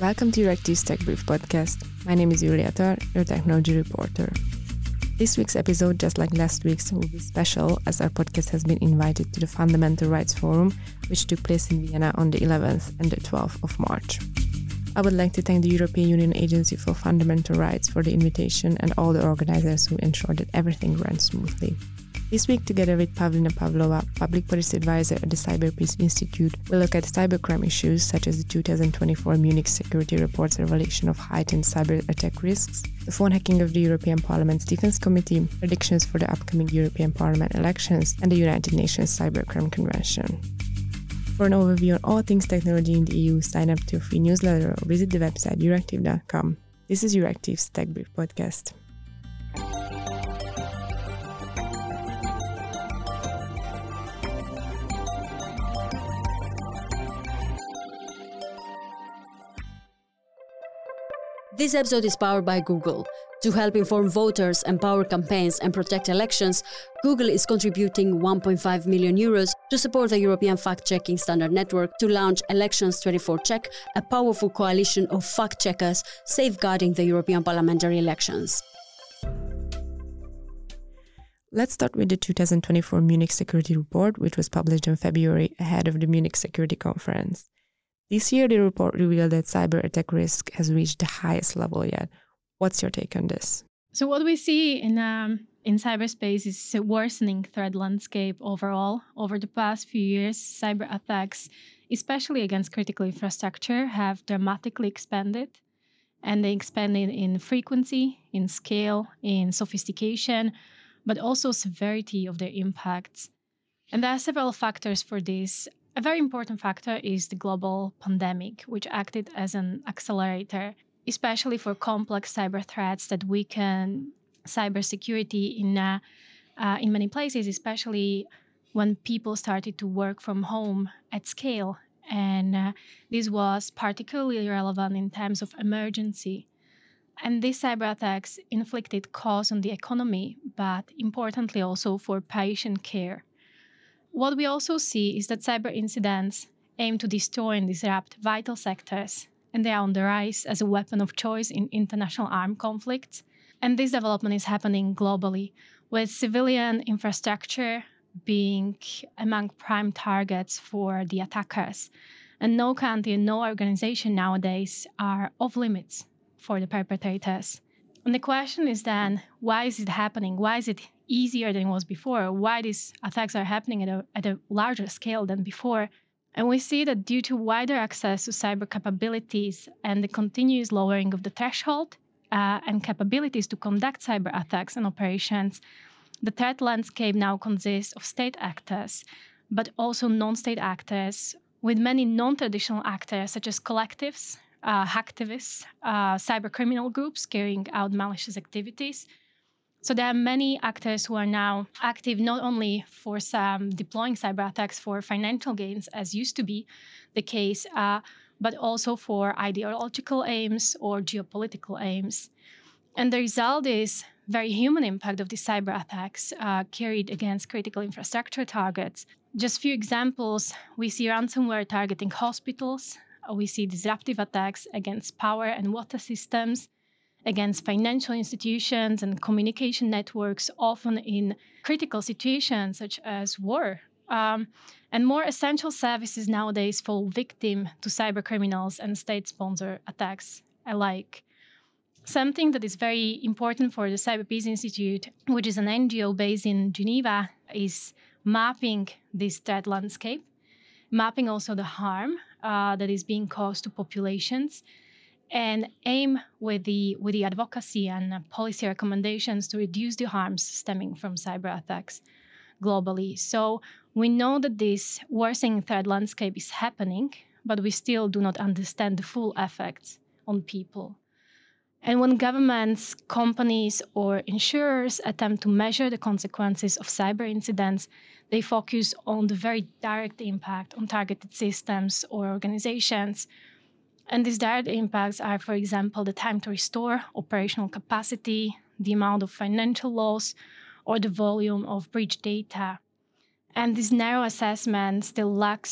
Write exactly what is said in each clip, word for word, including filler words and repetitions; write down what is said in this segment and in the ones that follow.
Welcome to Eurective's Tech Brief podcast. My name is Julia Tar, your technology reporter. This week's episode, just like last week's, will be special as our podcast has been invited to the Fundamental Rights Forum, which took place in Vienna on the eleventh and the twelfth of March. I would like to thank the European Union Agency for Fundamental Rights for the invitation and all the organizers who ensured that everything ran smoothly. This week, together with Pavlina Pavlova, Public Policy Advisor at the Cyberpeace Institute, we'll look at cybercrime issues such as the two thousand twenty-four Munich Security Report's revelation of heightened cyber attack risks, the phone hacking of the European Parliament's Defense Committee, predictions for the upcoming European Parliament elections, and the United Nations Cybercrime Convention. For an overview on all things technology in the E U, sign up to a free newsletter or visit the website euractiv dot com. This is Eurective's Tech Brief podcast. This episode is powered by Google. To help inform voters, empower campaigns, and protect elections, Google is contributing one point five million euros to support the European fact-checking standard network to launch Elections twenty-four Check, a powerful coalition of fact-checkers safeguarding the European parliamentary elections. Let's start with the two thousand twenty-four Munich Security Report, which was published in February ahead of the Munich Security Conference. This year, the report revealed that cyber attack risk has reached the highest level yet. What's your take on this? So what we see in um, in cyberspace is a worsening threat landscape overall. Over the past few years, cyber attacks, especially against critical infrastructure, have dramatically expanded. And they expanded in frequency, in scale, in sophistication, but also severity of their impacts. And there are several factors for this. A very important factor is the global pandemic, which acted as an accelerator, especially for complex cyber threats that weaken cybersecurity in uh, uh, in many places, especially when people started to work from home at scale. And uh, this was particularly relevant in times of emergency. And these cyber attacks inflicted costs on the economy, but importantly also for patient care. What we also see is that cyber incidents aim to destroy and disrupt vital sectors, and they are on the rise as a weapon of choice in international armed conflicts. And this development is happening globally, with civilian infrastructure being among prime targets for the attackers. And no country and no organization nowadays are off limits for the perpetrators. And the question is then, why is it happening? Why is it easier than it was before? Why these attacks are happening at a, at a larger scale than before? And we see that due to wider access to cyber capabilities and the continuous lowering of the threshold uh, and capabilities to conduct cyber attacks and operations, the threat landscape now consists of state actors, but also non-state actors, with many non-traditional actors such as collectives, uh, hacktivists, uh, cyber criminal groups carrying out malicious activities. So there are many actors who are now active not only for some deploying cyber attacks for financial gains, as used to be the case, uh, but also for ideological aims or geopolitical aims. And the result is very human impact of these cyber attacks uh, carried against critical infrastructure targets. Just a few examples, we see ransomware targeting hospitals, we see disruptive attacks against power and water systems, against financial institutions and communication networks, often in critical situations such as war. Um, and more essential services nowadays fall victim to cyber criminals and state-sponsored attacks alike. Something that is very important for the Cyberpeace Institute, which is an N G O based in Geneva, is mapping this threat landscape, mapping also the harm uh, that is being caused to populations, and aim with the with the advocacy and uh, policy recommendations to reduce the harms stemming from cyber attacks globally. So we know that this worsening threat landscape is happening, but we still do not understand the full effects on people. And when governments, companies, or insurers attempt to measure the consequences of cyber incidents, they focus on the very direct impact on targeted systems or organizations. And these direct impacts are, for example, the time to restore operational capacity, the amount of financial loss, or the volume of breached data. And this narrow assessment still lacks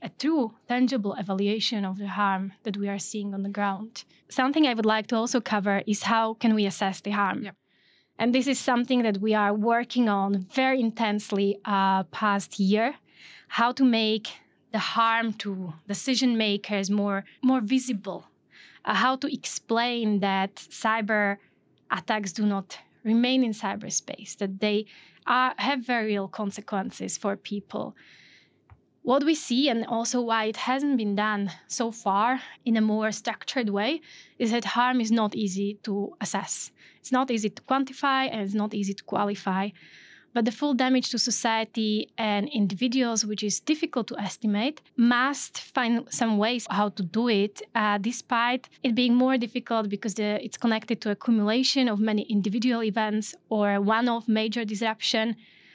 a true, tangible evaluation of the harm that we are seeing on the ground. Something I would like to also cover is how can we assess the harm. Yep. And this is something that we are working on very intensely uh, past year, how to make the harm to decision makers more, more visible, uh, how to explain that cyber attacks do not remain in cyberspace, that they are, have very real consequences for people. What we see, and also why it hasn't been done so far in a more structured way, is that harm is not easy to assess. It's not easy to quantify and it's not easy to qualify. But the full damage to society and individuals, which is difficult to estimate, must find some ways how to do it, uh, despite it being more difficult because the, it's connected to accumulation of many individual events or one-off major disruption.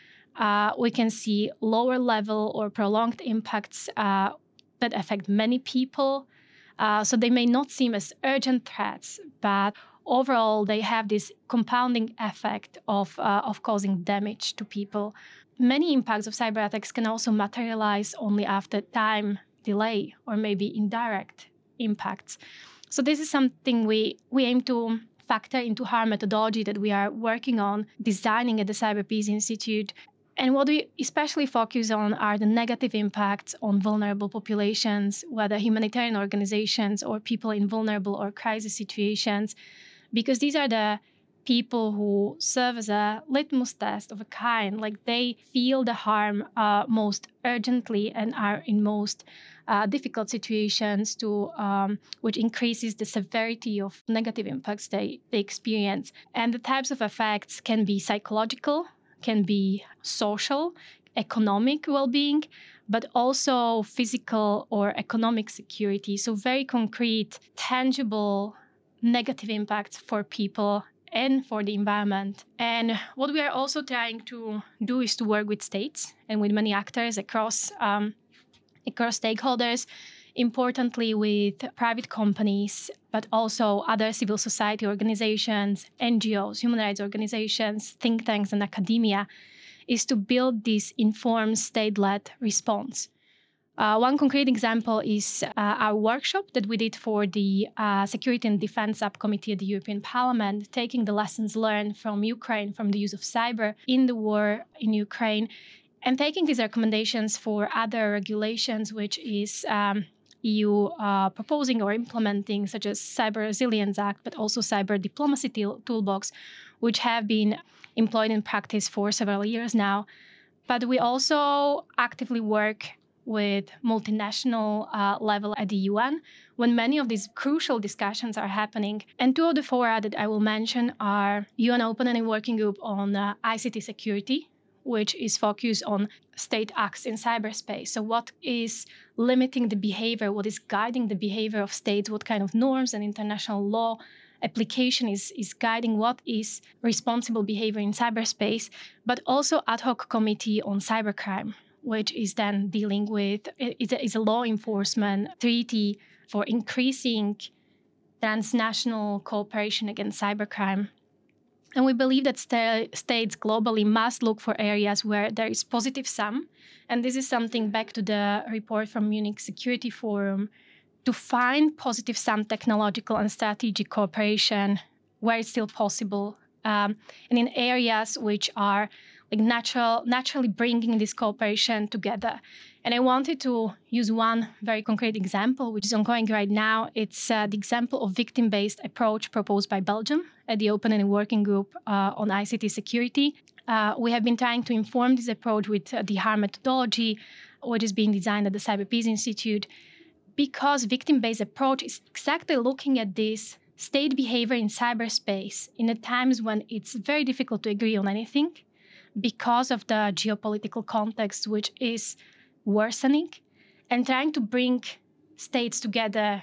Uh, we can see lower level or prolonged impacts uh, that affect many people. Uh, so they may not seem as urgent threats, but overall they have this compounding effect of, uh, of causing damage to people. Many impacts of cyber attacks can also materialize only after time delay or maybe indirect impacts. So this is something we, we aim to factor into harm methodology that we are working on designing at the Cyber Peace Institute. And what we especially focus on are the negative impacts on vulnerable populations, whether humanitarian organizations or people in vulnerable or crisis situations, because these are the people who serve as a litmus test of a kind. Like they feel the harm uh, most urgently and are in most uh, difficult situations, to um, which increases the severity of negative impacts they, they experience. And the types of effects can be psychological, can be social, economic well-being, but also physical or economic security. So very concrete, tangible negative impacts for people and for the environment. And what we are also trying to do is to work with states and with many actors across, um, across stakeholders, importantly with private companies, but also other civil society organizations, N G Os, human rights organizations, think tanks, and academia, is to build this informed state-led response. Uh, one concrete example is uh, our workshop that we did for the uh, Security and Defense Subcommittee at the European Parliament, taking the lessons learned from Ukraine, from the use of cyber in the war in Ukraine, and taking these recommendations for other regulations, which is um, E U uh, proposing or implementing, such as Cyber Resilience Act, but also Cyber Diplomacy tool- Toolbox, which have been employed in practice for several years now. But we also actively work with multinational uh, level at the U N when many of these crucial discussions are happening. And two of the fora that I will mention are U N Open Ending Working Group on uh, I C T security, which is focused on state acts in cyberspace. So what is limiting the behavior, what is guiding the behavior of states, what kind of norms and international law application is, is guiding what is responsible behavior in cyberspace, but also ad hoc committee on cybercrime, which is then dealing with, is a, is a law enforcement treaty for increasing transnational cooperation against cybercrime. And we believe that st- states globally must look for areas where there is positive sum. And this is something back to the report from Munich Security Forum, to find positive sum technological and strategic cooperation where it's still possible, um, and in areas which are like natural, naturally bringing this cooperation together. And I wanted to use one very concrete example, which is ongoing right now. It's uh, the example of victim-based approach proposed by Belgium at the Open Ending Working Group uh, on I C T security. Uh, we have been trying to inform this approach with uh, the harm methodology, which is being designed at the Cyber Peace Institute, because victim-based approach is exactly looking at this state behavior in cyberspace in the times when it's very difficult to agree on anything because of the geopolitical context, which is worsening, and trying to bring states together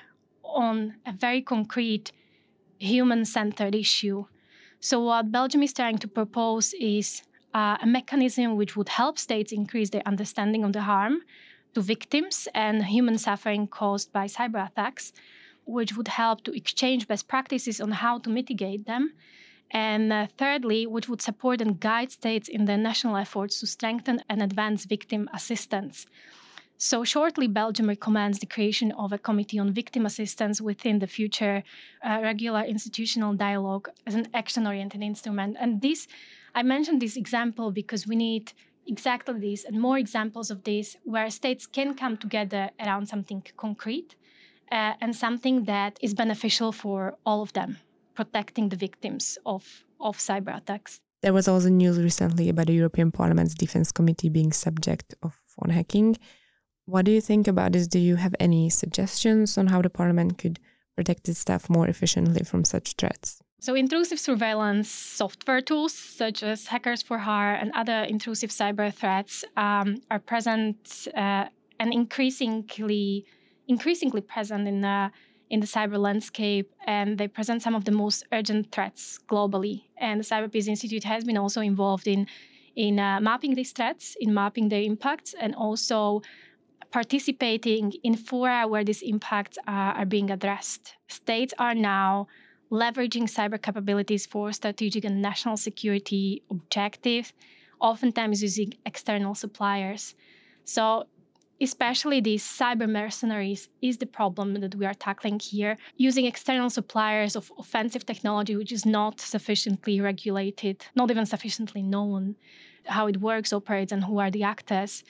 on a very concrete human-centered issue. So what Belgium is trying to propose is uh, a mechanism which would help states increase their understanding of the harm to victims and human suffering caused by cyber attacks, which would help to exchange best practices on how to mitigate them. And uh, thirdly, which would support and guide states in their national efforts to strengthen and advance victim assistance. So shortly, Belgium recommends the creation of a committee on victim assistance within the future uh, regular institutional dialogue as an action-oriented instrument. And this, I mentioned this example because we need exactly this and more examples of this, where states can come together around something concrete uh, and something that is beneficial for all of them, protecting the victims of, of cyber attacks. There was also news recently about the European Parliament's Defense Committee being subject of phone hacking. What do you think about this? Do you have any suggestions on how the Parliament could protect its staff more efficiently from such threats? So intrusive surveillance software tools such as Hackers for Hire and other intrusive cyber threats um, are present uh, and increasingly increasingly present in the in the cyber landscape, and they present some of the most urgent threats globally. And the Cyber Peace Institute has been also involved in in uh, mapping these threats, in mapping their impacts, and also participating in fora where these impacts are, are being addressed. States are now leveraging cyber capabilities for strategic and national security objectives, oftentimes using external suppliers. So especially these cyber mercenaries is the problem that we are tackling here, using external suppliers of offensive technology, which is not sufficiently regulated, not even sufficiently known how it works, operates, and who are the actors.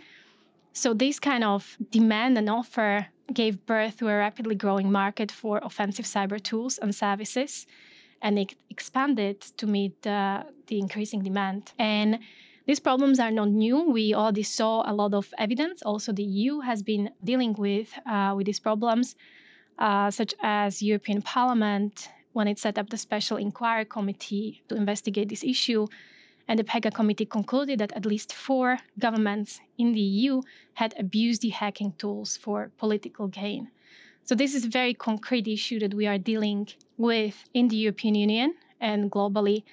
So this kind of demand and offer gave birth to a rapidly growing market for offensive cyber tools and services, and it expanded to meet uh, the increasing demand. And these problems are not new. We already saw a lot of evidence. Also, the E U has been dealing with, uh, with these problems, uh, such as European Parliament, when it set up the Special Inquiry Committee to investigate this issue. And the PEGA committee concluded that at least four governments in the E U had abused the hacking tools for political gain. So this is a very concrete issue that we are dealing with in the European Union and globally.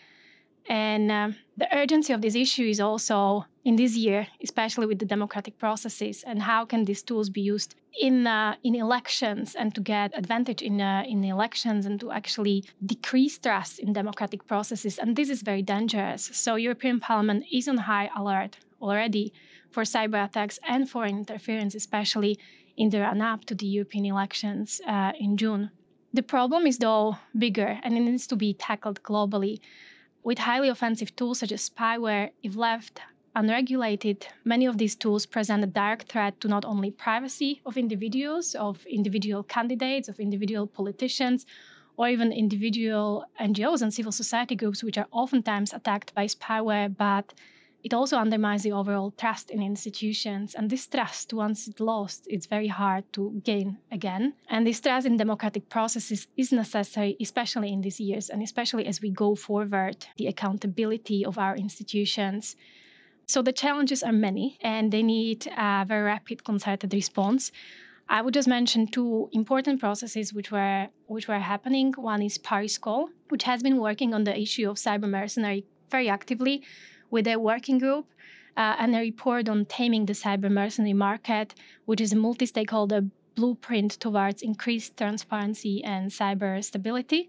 And um, the urgency of this issue is also in this year, especially with the democratic processes, and how can these tools be used in uh, in elections and to get advantage in uh, in elections and to actually decrease trust in democratic processes. And this is very dangerous. So European Parliament is on high alert already for cyber attacks and foreign interference, especially in the run-up to the European elections uh, in June. The problem is, though, bigger, and it needs to be tackled globally. With highly offensive tools such as spyware, if left unregulated, many of these tools present a direct threat to not only privacy of individuals, of individual candidates, of individual politicians, or even individual N G Os and civil society groups, which are oftentimes attacked by spyware, but it also undermines the overall trust in institutions. And this trust, once it's lost, it's very hard to gain again. And this trust in democratic processes is necessary, especially in these years, and especially as we go forward, the accountability of our institutions. So the challenges are many, and they need a very rapid concerted response. I would just mention two important processes which were which were happening. One is ParisCall, which has been working on the issue of cyber mercenary very actively, with a working group uh, and a report on taming the cyber mercenary market, which is a multi-stakeholder blueprint towards increased transparency and cyber stability.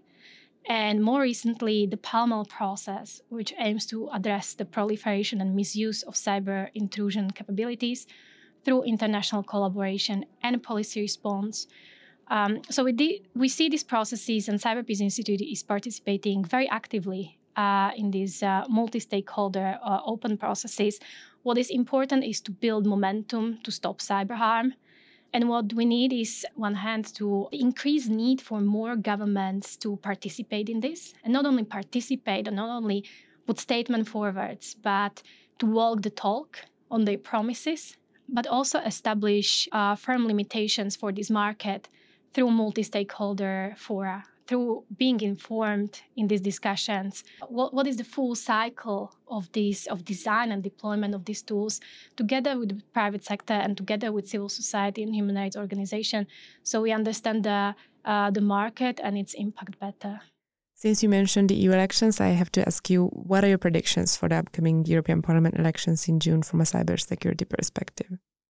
And more recently, the PALMAL process, which aims to address the proliferation and misuse of cyber intrusion capabilities through international collaboration and policy response. Um, so we, de- we see these processes, and Cyber Peace Institute is participating very actively Uh, in these uh, multi-stakeholder uh, open processes. What is important is to build momentum to stop cyber harm. And what we need is, on one hand, to increase need for more governments to participate in this, and not only participate and not only put statement forwards, but to walk the talk on their promises, but also establish uh, firm limitations for this market through multi-stakeholder fora, through being informed in these discussions. What, what is the full cycle of this, of design and deployment of these tools, together with the private sector and together with civil society and human rights organizations, so we understand the, uh, the market and its impact better. Since you mentioned the E U elections, I have to ask you, what are your predictions for the upcoming European Parliament elections in June from a cybersecurity perspective?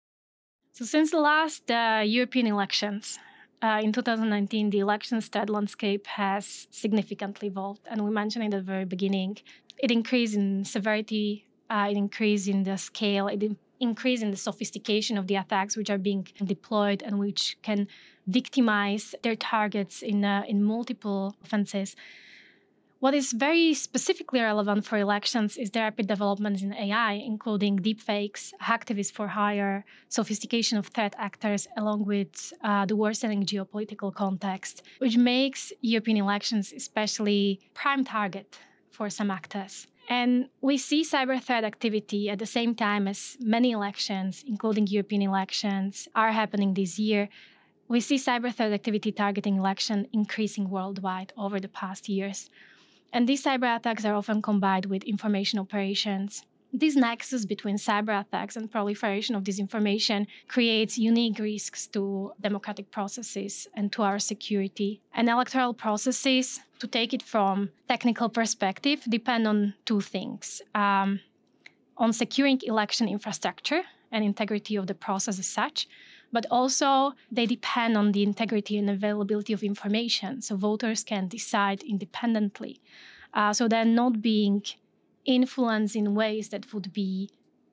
So since the last uh, European elections, Uh, in two thousand nineteen, the election threat landscape has significantly evolved, and we mentioned it at the very beginning. It increased in severity, uh, it increased in the scale, it in- increase in the sophistication of the attacks which are being deployed and which can victimize their targets in, uh, in multiple offenses. What is very specifically relevant for elections is the rapid developments in A I, including deepfakes, hacktivists for hire, sophistication of threat actors, along with uh, the worsening geopolitical context, which makes European elections especially prime target for some actors. And we see cyber threat activity at the same time as many elections, including European elections, are happening this year. We see cyber threat activity targeting election increasing worldwide over the past years. And these cyber attacks are often combined with information operations. This nexus between cyber attacks and proliferation of disinformation creates unique risks to democratic processes and to our security. And electoral processes, to take it from technical perspective, depend on two things. Um, on securing election infrastructure and integrity of the process as such, but also they depend on the integrity and availability of information, so voters can decide independently. Uh, so they're not being influenced in ways that would be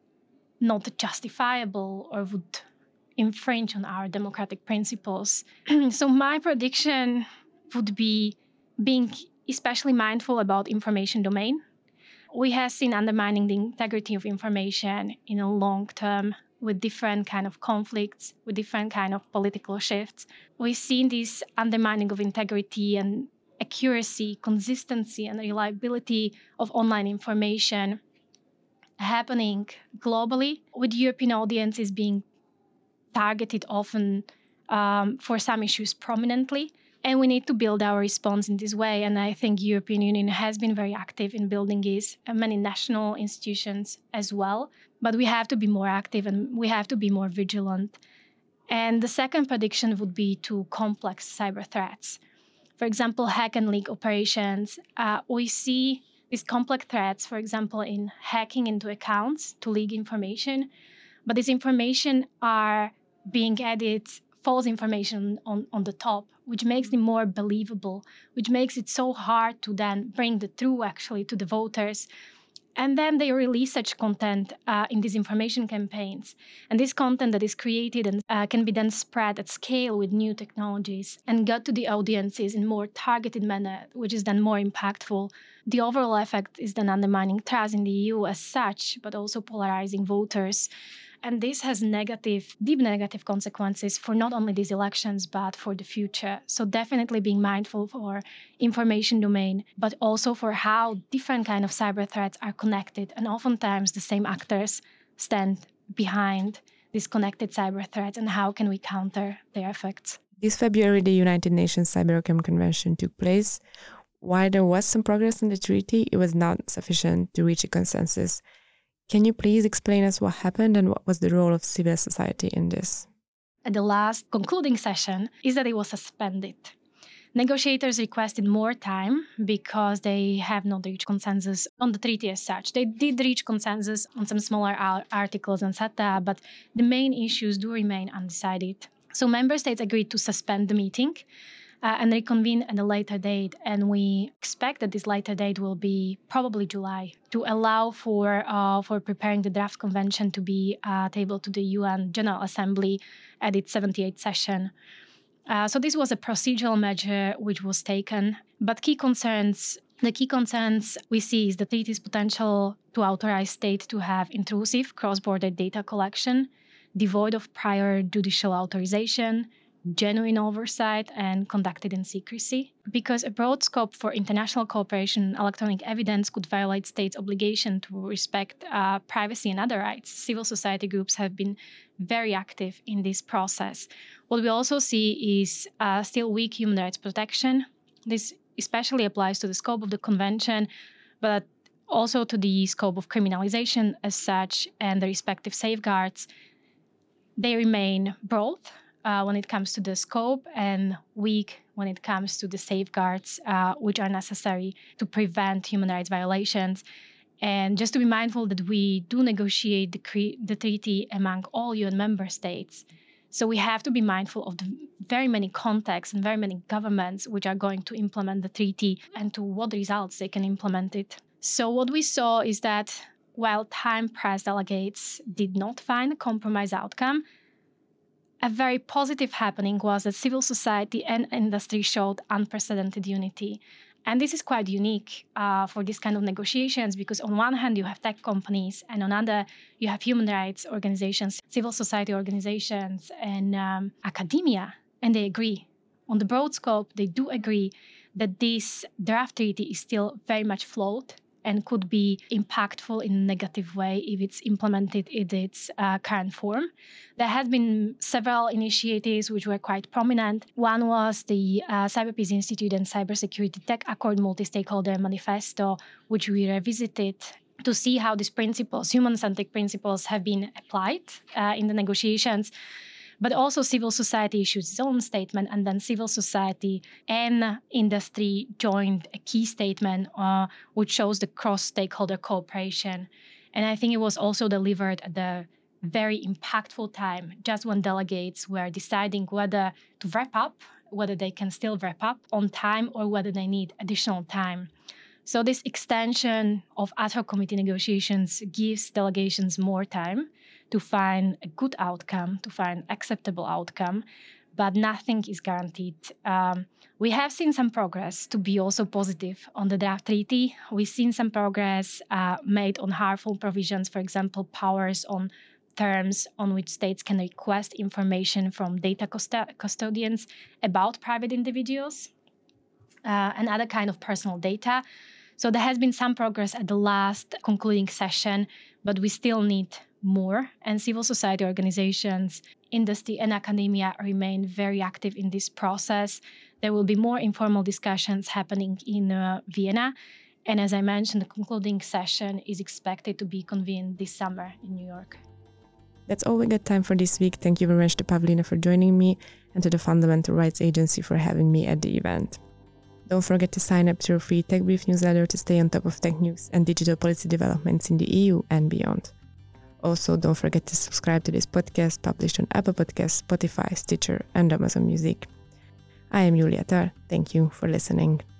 not justifiable or would infringe on our democratic principles. So my prediction would be being especially mindful about information domain. We have seen undermining the integrity of information in a long term with different kind of conflicts, with different kind of political shifts. We've seen this undermining of integrity and accuracy, consistency, and reliability of online information happening globally, with European audiences being targeted often um, for some issues prominently. And we need to build our response in this way. And I think European Union has been very active in building this, and many national institutions as well. But we have to be more active and we have to be more vigilant. And the second prediction would be to complex cyber threats. For example, hack and leak operations. Uh, we see these complex threats, for example, in hacking into accounts to leak information. But this information are being added false information on, on the top, which makes them more believable, which makes it so hard to then bring the truth actually to the voters. And then they release such content uh, in disinformation campaigns. And this content that is created and uh, can be then spread at scale with new technologies and got to the audiences in more targeted manner, which is then more impactful. The overall effect is then undermining trust in the E U as such, but also polarizing voters. And this has negative, deep negative consequences for not only these elections, but for the future. So definitely being mindful for information domain, but also for how different kind of cyber threats are connected. And oftentimes the same actors stand behind these connected cyber threats, and how can we counter their effects. This February, the United Nations Cybercrime Convention took place. While there was some progress in the treaty, it was not sufficient to reach a consensus. Can you please explain us what happened and what was the role of civil society in this? At the last concluding session is that it was suspended. Negotiators requested more time because they have not reached consensus on the treaty as such. They did reach consensus on some smaller articles and et cetera, but the main issues do remain undecided. So member states agreed to suspend the meeting Uh, and reconvene at a later date. And we expect that this later date will be probably July, to allow for uh, for preparing the draft convention to be uh, tabled to the U N General Assembly at its seventy-eighth session. Uh, so this was a procedural measure which was taken. But key concerns, the key concerns we see is the treaty's potential to authorize states to have intrusive cross-border data collection, devoid of prior judicial authorization, genuine oversight, and conducted in secrecy. Because a broad scope for international cooperation in electronic evidence could violate states' obligation to respect uh, privacy and other rights. Civil society groups have been very active in this process. What we also see is uh, still weak human rights protection. This especially applies to the scope of the convention, but also to the scope of criminalization as such and the respective safeguards. They remain broad Uh, when it comes to the scope and weak when it comes to the safeguards uh, which are necessary to prevent human rights violations. And just to be mindful that we do negotiate the, cre- the treaty among all U N member states. So we have to be mindful of the very many contexts and very many governments which are going to implement the treaty and to what results they can implement it. So what we saw is that while Time Press delegates did not find a compromise outcome, a very positive happening was that civil society and industry showed unprecedented unity. And this is quite unique uh, for this kind of negotiations, because on one hand, you have tech companies, and on other, you have human rights organizations, civil society organizations, and um, academia, and they agree. On the broad scope, they do agree that this draft treaty is still very much flawed and could be impactful in a negative way if it's implemented in its uh, current form. There has been several initiatives which were quite prominent. One was the uh, Cyberpeace Institute and Cybersecurity Tech Accord Multi-Stakeholder Manifesto, which we revisited to see how these principles, human-centric principles, have been applied uh, in the negotiations. But also civil society issued its own statement, and then civil society and industry joined a key statement uh, which shows the cross-stakeholder cooperation. And I think it was also delivered at the very impactful time, just when delegates were deciding whether to wrap up, whether they can still wrap up on time or whether they need additional time. So this extension of ad hoc committee negotiations gives delegations more time to find a good outcome, to find acceptable outcome, but nothing is guaranteed. Um, we have seen some progress to be also positive on the draft treaty. We've seen some progress uh, made on harmful provisions, for example, powers on terms on which states can request information from data custo- custodians about private individuals uh, and other kind of personal data. So there has been some progress at the last concluding session, but we still need more, and civil society organizations, industry and academia remain very active in this process. There will be more informal discussions happening in uh, Vienna, and as I mentioned, the concluding session is expected to be convened this summer in New York. That's all we got time for this week. Thank you very much to Pavlina for joining me, and to the Fundamental Rights Agency for having me at the event. Don't forget to sign up to our free Tech Brief newsletter to stay on top of tech news and digital policy developments in the E U and beyond. Also, don't forget to subscribe to this podcast, published on Apple Podcasts, Spotify, Stitcher, and Amazon Music. I am Julia Tár. Thank you for listening.